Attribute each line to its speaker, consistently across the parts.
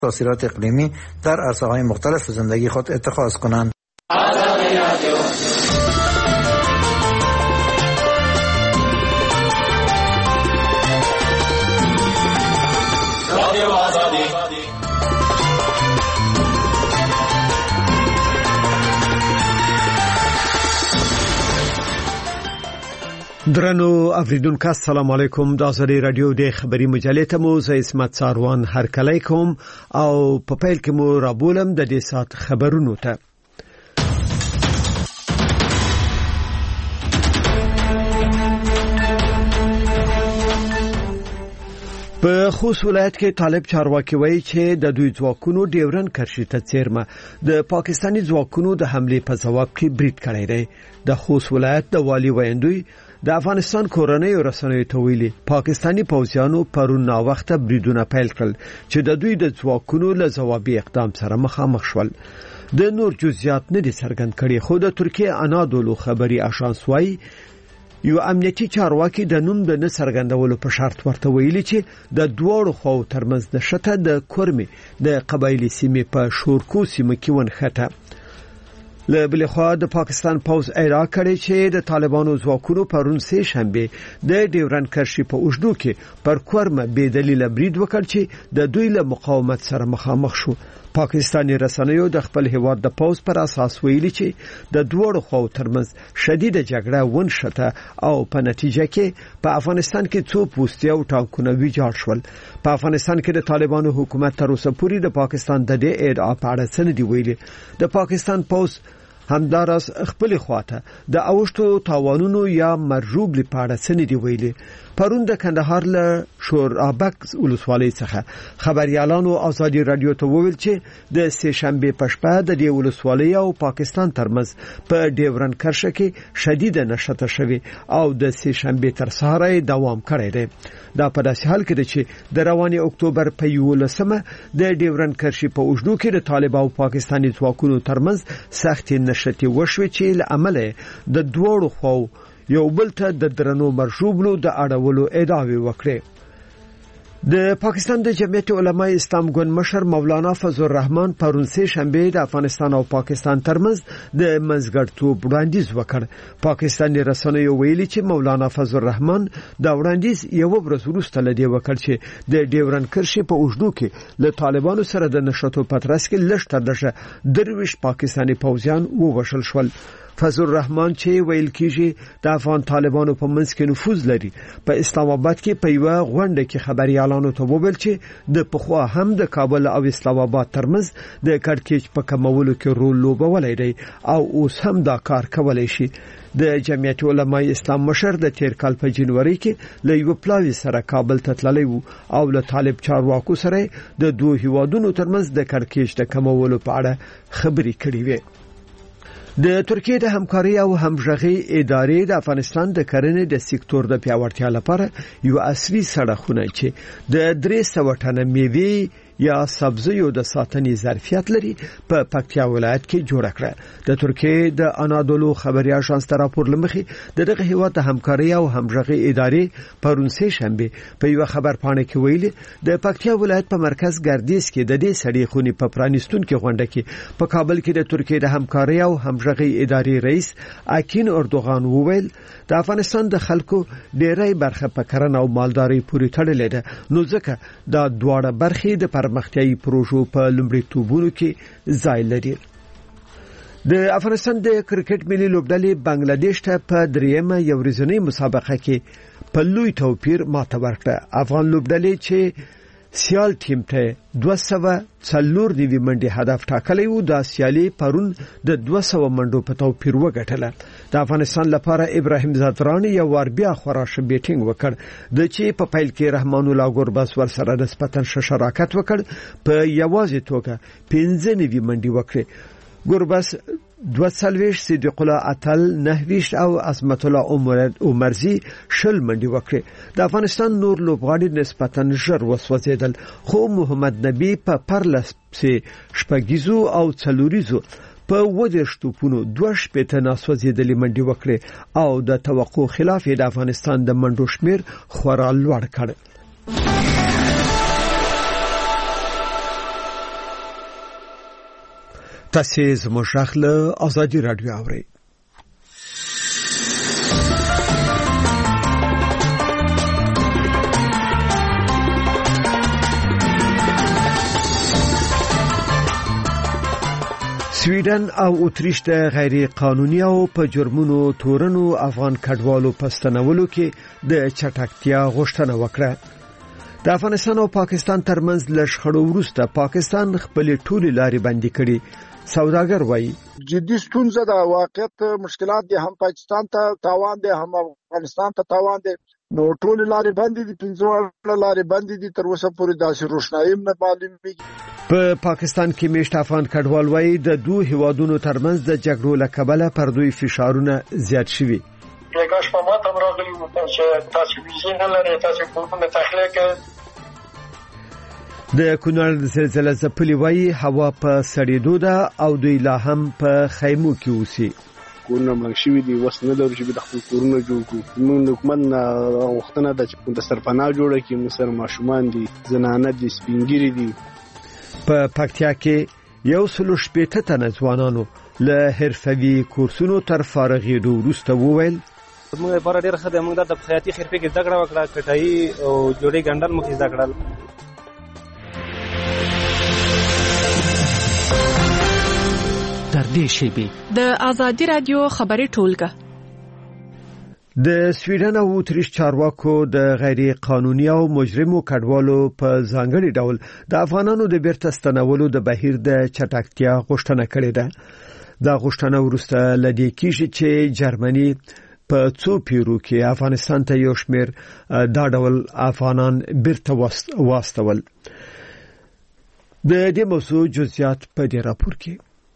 Speaker 1: تاثیرات اقلیمی در عرصه‌های مختلف زندگی خود اتخاذ کنند.
Speaker 2: درنو اوریدونکو السلام علیکم. د ازادي رادیو د خبري مجلې ته مو زه اسمت ساروان هرکلی کوم او په پیل کې مو رابولم د دې سات خبرونو ته. په خوست ولایت کې طالب چارواکي وایي چې د دوی ځواکونو ډیورن کرښې ته څیرمه د پاکستاني ځواکونو د حمله په جواب کې برید کړی دی. د خوست ولایت د والي ویندوی د افغانستان کورنۍ رسنیو ته ویلي پاکستاني پوځیانو پرون نا وخته بریدونه پیل کړل چې د دوی د ځواکونو له جوابي اقدام سره مخامخ شول. د نور جزئیات نه دي څرګند کړي خو د ترکیه انادولو خبري آژانس وايي یو امنیتي چارواکي د نوم د نسرګندولو په شرط ورته ویلي چې د دوړو خو ترمنځ د شته د کورمي د قبایلی سیمې په شورکو سیمه کې ونخته. له بل خوا د پاکستان پوز اعلان کړی چې د طالبانو ځواکونو پرون سه شنبه د ډیورن کرښې په اوږدو کې پر کورمه بې دلیل برید وکړ چې د دوی له مقاومت سره مخامخ شو. پاکستاني رسنیو د خپل هیواد د پوز پر اساس ویلي چې د دوړو خو ترمنځ شدیده جګړه ونشته او په نتیجه کې په افغانستان کې څو پوستي او ټانکونه ویجاړ شول. په افغانستان کې د طالبانو حکومت تر اوسه پورې د پاکستان د دې ادعا په اړه څه نه دی ویلي. د پاکستان پوز همدارس خپل خواته د اوښتو تاوانونو یا مرجوب لپاره څه نه دی ویلي. پرون د کندهار له شورابک ولسوالۍ څخه خبريالانو ازادي رادیو ته وویل چې د سه شنبه په شپه د دې ولسوالۍ او پاکستان ترمنځ په ډیورن کرښه کې شدیده نشته شوی او د سه شنبه تر سهار دوام کړی دی. دا په داسې حال کې چې د رواني اکتوبر په 11مه د ډیورن کرښې په اوږدو کې د طالب او پاکستاني ځواکونو ترمنځ سختې نشټې وشوې چې له امله د دوړو خو یو بل ته د درنو مرشوبلو د اړولو ادعاوې وکړې. د پاکستان د جمعیت علماء اسلام ګوند مشر مولانا فضل الرحمن پرون سه شنبه د افغانستان او پاکستان ترمنځ د منځګړیتوب وړاندیز وکړ. پاکستاني رسنیو ویلي چې مولانا فضل الرحمن دا وړاندیز یو ورځ وروسته لدی وکړ چې د ډیورن کرښې په اوږدو کې له طالبانو سره د نشټو پترس کې لښته دشه درویش پاکستاني پوځیان ووشل شول. فضل الرحمن چې ویل کیږي د افغان طالبانو په منځ کې نفوذ لري په اسلام آباد کې په یو غونډه کې خبريالانو ته وویل چې د پخوا هم د کابل او اسلام آباد ترمنځ د کړکېچ په کمولو کې رول لوبولی دی او اوس هم دا کار کولای شي. د جمعیت علماء اسلام مشر د تیر کال په جنوري کې له یو پلاوی سره کابل ته تللی وو او له طالب چارواکو سره د دوه هیوادونو ترمنځ د کړکېچ د کمولو په اړه خبرې کړې وې. د ترکیه د همکاري او همغږي ادارې د افغانستان د کرنې د سکتور د پیاوړتیا لپاره یو اصلي سړکونه چې د 300 ټنه میوه یا سبزیو د ساتنې ظرفیت لري په پکتیا ولایت کې جوړ کړه. د ترکیه د انادولو خبري آژانس ته راپور لمخې دغه هیواد د همکاري او همغږي ادارې پرون سه شنبه په یو خبر پاڼه کې ویلي د پکتیا ولایت په مرکز ګردیز کې د دې سړي خونی په پرانستون کې غونډه کې په کابل کې د ترکیه د همکاري او همغږي ادارې رئیس اکین اردوغان وویل د افغانستان د خلکو ډېری برخه په کرنه او مالداري پورې تړلې ده نو ځکه دا دواړه برخې د پرمختیايي پروژو په لومړیتوبونو کې ځای لري. د افغانستان د کرکټ ملي لوبډلې بنگلاديش ته په دریمه یو ورځنۍ مسابقه کې په لوی توپیر ماته ورکړه. افغان لوبډلې چې سیال ټیم ته 240 منډي هدف ټاکلی و د سیالي پرون د 200 منډو په توپیر وګټله. د افغانستان لپاره ابراهیم زادرانی یو ور بیا خراشه بیټینګ وکړ د چې په پیل کې رحمان الله ګورباس ور سره نسبتا شراکت وکړ په یوازې توګه 15 منډي وکړي. ګورباس 240 صدیق الله اتل 9 او عصمت الله عمرزي شل منډي وکړي. د افغانستان نور لوبغاړي نسبتا ژر وسوځیدل خو محمد نبی په پرلس شپږیزو او څلوریزو په وجه شتوپونو 2 شپته ناسوځیدلې منډي وکړي او د توقع خلاف د افغانستان د منډو شمیر خورا لوړ کړ. تاسو زموږ له ازادي رادیو اورئ. سویډن او اتریش د غیر قانوني او په جرمونو تورنو افغان کډوالو پستنولو کې د چټکتیا غوښتنه وکړه. د افغانستان او پاکستان ترمنځ له شخړو وروسته پاکستان خپل ټولې لارې بندي کړې. سوداګر وایي
Speaker 3: جدي ستونزه د واقعیت مشکلات دي، هم پاکستان ته تاوان دي هم افغانستان ته تاوان دي. نو ټولې لارې بندې دي، 15 لارې بندې دي، تر اوسه پورې داسې روښنايي نه معلومیږي.
Speaker 2: په پاکستان کې میشت افغان کډوال وایي د دوه هیوادونو ترمنځ د جګړو له کبله پر دوی فشارونه زیات شوي.
Speaker 4: بیګاش په ماته راغلي وو چې تاسو ویزه نه لرئ، تاسو کومه تخلیق
Speaker 2: د کونړ زلزلې ځپلي وایي هوا په سړېدو ده او دوی لا هم په خیمو کې اوسي.
Speaker 5: کورونه ملشي دي، وس نه لري چې د خپل کورونه جوړ کړو. موږ حکومت غوښتنه ده چې د سرپناه جوړه کړي، مسر ماشومان دي، زنانه دي، سپینګری دي.
Speaker 2: په پکتیا کې 180 تنه ځوانانو له حرفوي کورسونو تر فارغېدو وروسته وویل
Speaker 6: موږ لپاره ډېر ښه دی. موږ د خیاطي حرفې کې زده کړه وکړه، کټایي او جوړې ګنډل موږ زده کړل.
Speaker 7: تر دې شیبې د ازادي رادیو خبري ټولګه
Speaker 2: د سویډن او اتریش چارواکو د غیر قانوني او مجرمو کډوالو په ځانګړي ډول د افغانانو د بیرته ستنولو د بهیر د چټکتیا غوښتنه کړې ده. دا غوښتنه وروسته لدې کېږي چې جرمني په څو پیرو کې افغانستان ته یو شمېر دا ډول افغانان بیرته واستول. د دې موضوع جزئیات په دې راپور کې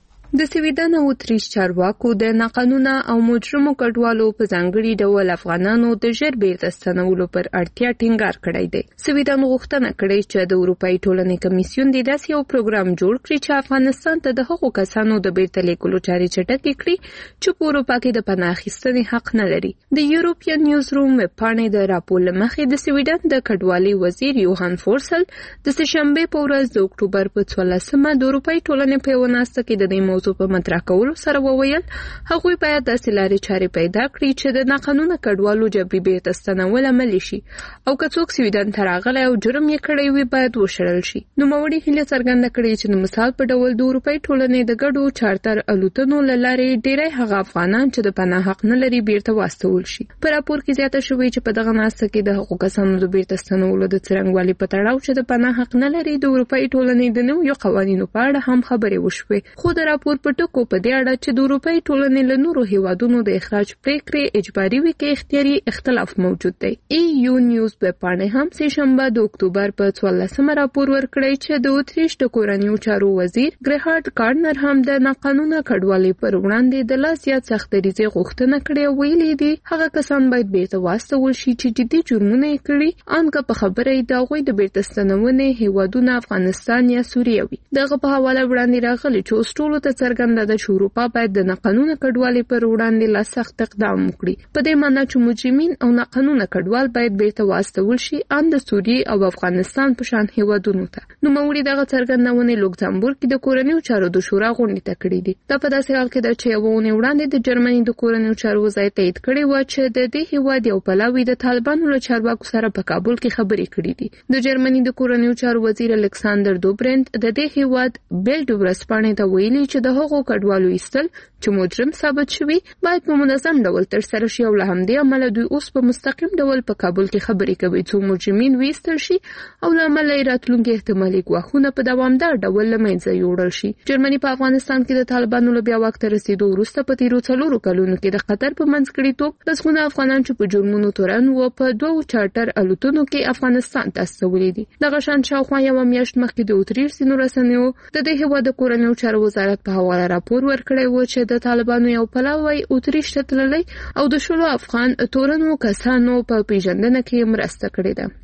Speaker 8: د سویډن او اتریش چارواکو د ناقانونه او مجرمو کډوالو په ځانګړي ډول افغانانو د ژر بیرته ستنولو پر اړتیا ټینګار کړی دی. سویډن غوښتنه کړې چې د اروپאי ټولنې کمیسیون د داسې یو پروګرام جوړ کړي چې افغانستان ته د هغو کسانو د بیرته لیږلو چارې چټکې کړي چې په اروپا کې د پناه اخیستنې حق نه لري. د یورپین نیوز روم ویبپاڼې د راپور له مخې د سویډن د کډوالۍ وزیر یوهان فورسل د سهشنبه په ورځ د اکتوبر په 14مه د اروپאי ټولنې په یو ناسته کې د دې موضوع په مطرح کولو سره وویل هغوی باید داسې لارې چارې پیدا کړي چې د ناقانونه کډوالو جبري بیرته ستنول عملي شي او که څوک سویډن ته راغلی او جرم یې کړی وي باید وشړل شي. نوموړي هیله څرګنده کړې چې د مثال په ډول د اروپאי ټولنې د ګډو چارتر الوتنو له لارې ډېری هغه افغانان چې د پناه حق نه لري بیرته واستول شي. په راپور کې زیاته شوې چې په دغه ناسته کې د هغو کسانو د بیرته ستنولو د څرنګوالي په تړاو چې د پناه حق نه لري د اروپאי ټولنې د نویو قوانینو په اړه هم خبرې وشوې. خو د راپور په ټکو په دې اړه چې د اروپאי ټولنې له نورو هیوادونو د اخراج پریکړې اجباري وي کې اختیاري اختلاف موجود دی. EU نیوز ویبپاڼې هم سهشنبه د اکتوبر په 14مه راپور ورکړی چې د اتریش د کورنیو چارو وزیر ګریهارد کارنر هم د ناقانونه کډوالۍ پر وړاندې د لا زیات سختدریزۍ غوښتنه کړې او ویلي دي هغه کسان باید بیرته واستول شي چې جدي جرمونه یې کړي، ان که په خبره یې د هغوی د بیرته ستنونې هیوادونه افغانستان یا سوریه وي. دغه په حواله وړاندې راغلی چې اوس ټولو ته څرګنده ده چې اروپا باید د ناقانونه کډوالۍ پر وړاندې لا سخت اقدام وکړي. په دې معنی چې مجرمین او ناقانونه کډوال باید بیرته واستول شي ان د سوریې او افغانستان په شان هیوادونو ته. نوموړي دغه څرګندونه لوکزامبورګ کې د کورنیو چارو د شورا غونډې ته کړې دي. دا په داسې حال کې ده چې یوه اونۍ وړاندې د جرمني د کورنیو چارو وزارت تایید کړی و چې د دې هیواد یو پلاوی د طالبانو له چارواکو سره په کابل کې خبرې کړې دي. د جرمني د کورنیو چارو وزیر الکساندر دوبرند د دې هیواد بیلډ ورځپاڼې ته ویلي چې د هغو کډوالو ایستل چې مجرم ثابت شوي باید په منظم ډول ترسره شي او له همدې امله دوی اوس په مستقیم ډول په کابل کې خبرې کوي څو مجرمین ویستل شي او له امله یې راتلونکي احتمالي ګواښونه په دوامدار ډول له منځه یوړل شي. جرمني په افغانستان کې د طالبانو له بیا واک ته رسیدو وروسته په تیرو 4 کلونو کې د قطر په منځګړیتوب لسګونه افغانان چې په جرمونو تورن و په 2 چارټر الوتنو کې افغانستان ته استولي دي. دغه شان شاوخوا یوه میاشت مخکې د اتریش ځینو رسنیو د دې هیواد د کورنیو چارو وزارت په حواله راپور ورکړی و چې د طالبانو یو پلاوی اتریش ته تللی او د 16 افغان تورنو کسانو په پیژندنه کې مرسته کړې ده.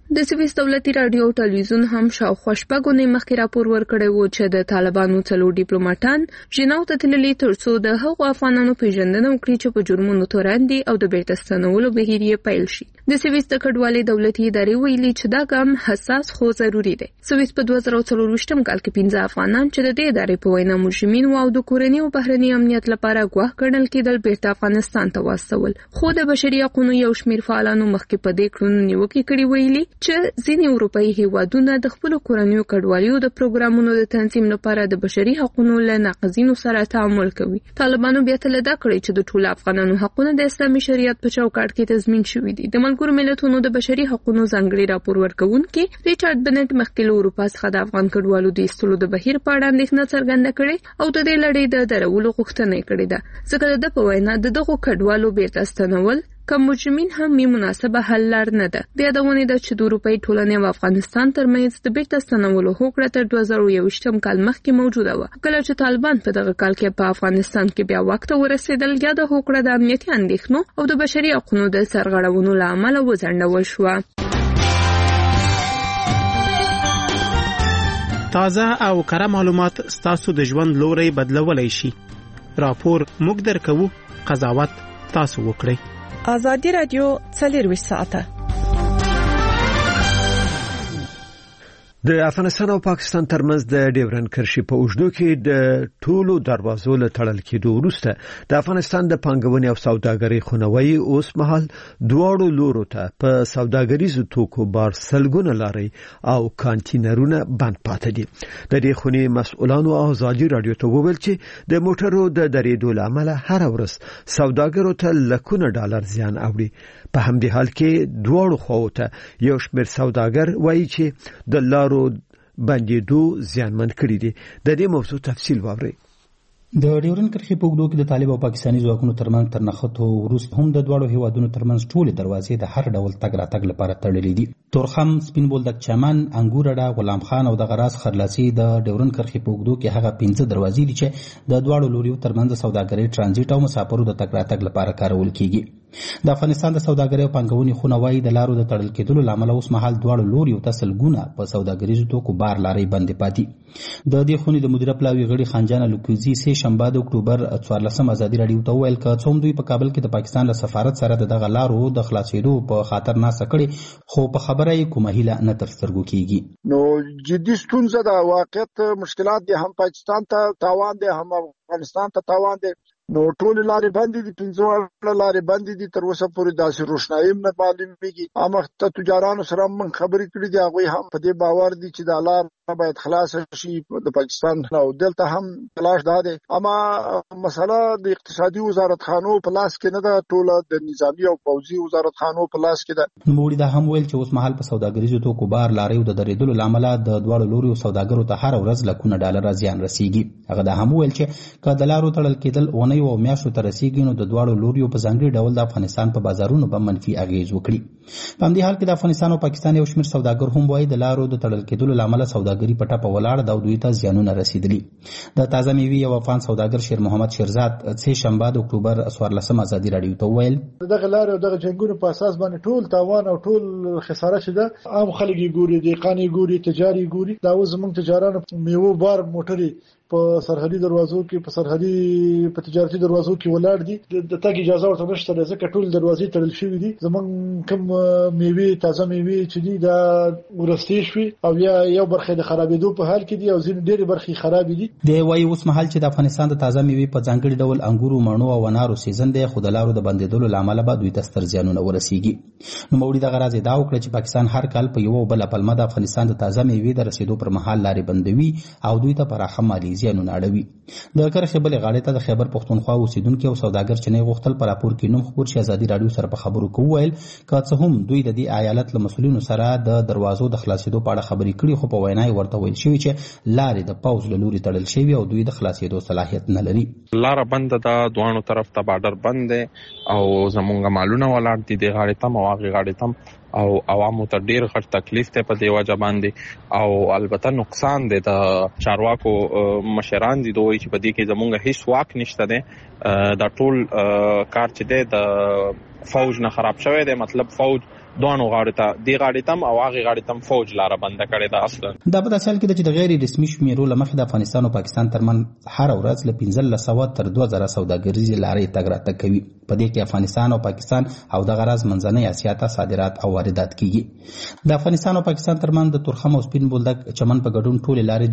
Speaker 8: د سویس دولتي رادیو او ټلویزیون هم شاوخوا شپږ مخکې راپور ورکړی و چې د طالبانو 4 ډیپلوماټان ژیناو ته تللي ترڅو د هغو افغانانو پیژندنه وکړي چې په جرمونو تورن دي او د بیرته ستنولو بهیر یې پیل شي. د سویس د کډوالۍ دولتي ادارې ویلي چې دا ګام حساس خو ضروری دی. سویس په 2024 کال کې 15 افغانان چې د دې ادارې په وینا مجرمین او د کورنۍ او بهرني امنیت لپاره ګواښ ګڼل کېدل بیرته افغانستان ته واستول. خو د بشري حقوقو یو شمېر فعالانو مخکې په دې کړنو نیوکې کړې ویلي چې ځینې اروپایي هیوادونه د خپل کورنیو کډوالیو د پروګرامونو د تنظیم لپاره د بشري حقوقو له ناقضینو سره تعامل کوي. طالبانو بیا تلدا کړی چې د ټولو افغانانو حقوقونه د اسلامي شریعت په چوکاټ کې تضمین شوي دي. د ملګرو ملتونو د بشري حقوقو ځانګړي راپور ورکوونکي ریچارډ بنټ مخکې له اروپا څخه د افغان کډوالو د ایستلو د بهیر په اړه اندېښنه څرګنده کړې او د دې لړۍ د درولو غوښتنه کړې ده. ځکه د په وینا دغه کډوالو بیرته ستنول کوم مجرمین هم مناسبه حل لار نه ده. بیا د ونې د چې د اروپای ټولنې او افغانستان ترمنځ د بیرته ستنولو هوکړه تر 2021 کال مخکې موجوده و. کله چې طالبان په دغه کال کې په افغانستان کې بیا وخت ورسېدل، یا د هوکړه د امنیتي اندېښنو او د بشري حقوقو د سرغړونو له امله وځنډول شو.
Speaker 9: تازه او کره معلومات ستاسو د ژوند لوري بدلولای شي. راپور موږ درکوو، قضاوت تاسو وکړئ.
Speaker 7: آزادی رادیو 24 ساعته.
Speaker 2: د افغانستان او پاکستان ترمنځ د ډیورن کرښې په اوږدو کې د ټولو دروازو له تړل کېدو وروسته د افغانستان د پانګونې او سوداګرۍ خونوي اوس مهال دواړو لورو ته په سوداګریزو توکو بار سلګونه لاري او کانټینرونه بند پاتې دي. د دې خونې مسؤلانو آزادي رادیو ته وویل چې د موټرو د درېدو لامل هر ورځ سوداګرو ته لکونه ډالر زیان اوړي. په همدې حال کې دواړو خواو ته یو شمېر سوداګر وایي چې د لارو بندیدو زیانمن کړي دي. د دې موضوع تفصیل واورئ.
Speaker 10: د ډیورن کرښې په اوږدو کې د طالب او پاکستاني ځواکونو ترمنځ تر نښتو وروسته هم د دواړو هیوادونو ترمنځ ټولې دروازې د هر ډول تګ راتګ لپاره تړلې دي. تورخم، سپین بولدک چمن، انګور اډه، غلام خان او د غراس خرلاسي د ډیورن کرښې په اوږدو کې هغه 15 دروازې دي چې د دواړو لوريو ترمنځ د سوداګرۍ ترانزیت او مسافرو د تګ راتګ لپاره کارول کیږي. د افغانستان د سوداګرۍ او پانګونې خونه وايي د لارو د تړل کېدلو لامل اوس مهال دواړو لوريو ته سلګونه په سوداګریزو توکو بار لارې بندې پاتې. د دې خونې د مدیره پلاوي غړي خانجان لوکوزي سه شنبه د اکتوبر 14 ازادي رادیو ته ویل چې څوم دوی په کابل کې د پاکستان له سفارت سره دغه لارو د خلاصېدو په خاطر ناسه کړي، خو په خبره یې کومه هیله نه تر سترګو کیږي.
Speaker 3: نو جدي ستونزه د واقعیت مشکلات دي، هم پاکستان ته تاوان دي هم افغانستان ته تاوان دي. نو ټول لارې بندې دي، 15 لارې بندې دي، تر اوسه پورې داسې روښنايي نه معلومیږي. هغه تجارانو سره من خبرې کړې دي، هغه هم په دې باور دي چې د لار باید خلاص شي د پاکستان او دلته هم تلاش ده. اما مسله د اقتصادي وزارت خانو په لاس کې نه ده، ټول د نظامی او پوځي وزارت خانو په لاس کې ده.
Speaker 10: نوموړي دا هم ویل چې اوس مهال په سوداګریزو توکو بار لارې د درېدلو لامل د دواړو لوريو سوداګرو ته هر ورځ لکونه ډالر زیان رسیږي. هغه دا هم ویل چې که د لارو تړل کېدل اونۍ او میاشتو ته رسیږي نو د دواړو لوريو په ځانګړي ډول د افغانستان په بازارونو به منفي اغیز وکړي. په همدې حال کې د افغانستان او پاکستان یو شمېر سوداګر هم وایي د لارو د تړل کېدلو لامل سوداګري په ټاپه ولاړ دا دوی ته زیانونه رسیدلي. د تازه میوې یو افغان سوداګر شیر محمد شیرزاد سه شنبه د اکتوبر 14 ازادي رادیو ته ویل
Speaker 11: دغه لار او دغه جنگونو په اساس باندې ټول تاوان او ټول خساره شته. عام خلک ګوري، دهقان ګوري، تجاري ګوري. دا اوس زموږ تجارانو میوه بار موټري په سرحدي دروازو کې په تجارتي دروازو کې ولاړ دي. د تګ اجازه ورته نشته ځکه ټول دروازې تړل شوې دي. زمونږ کوم میوه تازه میوه چې دي دا ورستي شوي او یو برخه د خرابېدو په حال کې دي او ځینې ډېرې برخې خراب دي.
Speaker 10: د وایي اوس مهال چې د افغانستان د تازه میوه په ځانګړي ډول انګورو، مڼو او انارو سیزن دی، خو د لارو د بندیدلو لامل به دوی ته ستر زیانونه ورسیږي. نو موړي دغه راز دا وکړه چې پاکستان هر کال په یو بل پلمه د افغانستان د تازه میوه د رسیدو پر مهال لارې بندوي او دوی ته پراخه مالي زیانونه اړوي. د کرښې بلې غاړې ته د خیبر پښتونخوا اوسیدونکو او سوداګر چې نه غوښتل پر راپور کې نوم خبر شي ازادي رادیو سره په خبرو کې وویل که څه هم دوی د دې ایالت له مسؤلینو سره د دروازو د خلاصېدو په اړه خبرې کړي، خو په وینا یې ورته ویل شوی چې لارې د پوز له لوري تړل شوی او دوی د خلاصېدو صلاحیت نه لري.
Speaker 12: لاره بند ده، دوانو طرف ته بارډر بند دی او زمونږ مالونه ولاړ دي د غاړې تم او هغه غاړې تم او عوامو ته ډیر غټ تکلیف ته په دی وجه باندې او البته نقصان دی د چارواکو مشران دي دوی چې په دې کې زمونږ هیڅ واک نشته دی. دا ټول کار چې دی د فوج نه خراب شوی دی. مطلب فوج دوانو غاړې ته دی غاړې تم او هغه غاړې تم فوج لاره بند کړې ده اصلا.
Speaker 10: دا په داسې حال کې چې د غیر رسمي شمیرو لمخې د افغانستان او پاکستان ترمنځ هر ورځ له 1500 تر 2000 سوداګریزې لارې تګ راتګ کوي. په دې کې افغانستان او پاکستان او د غرض منځنۍ اسیا ته صادرات او واردات کیږي. د افغانستان او پاکستان ترمنځ د تورخم او سپین بولدک چمن په ګډون ټول لارې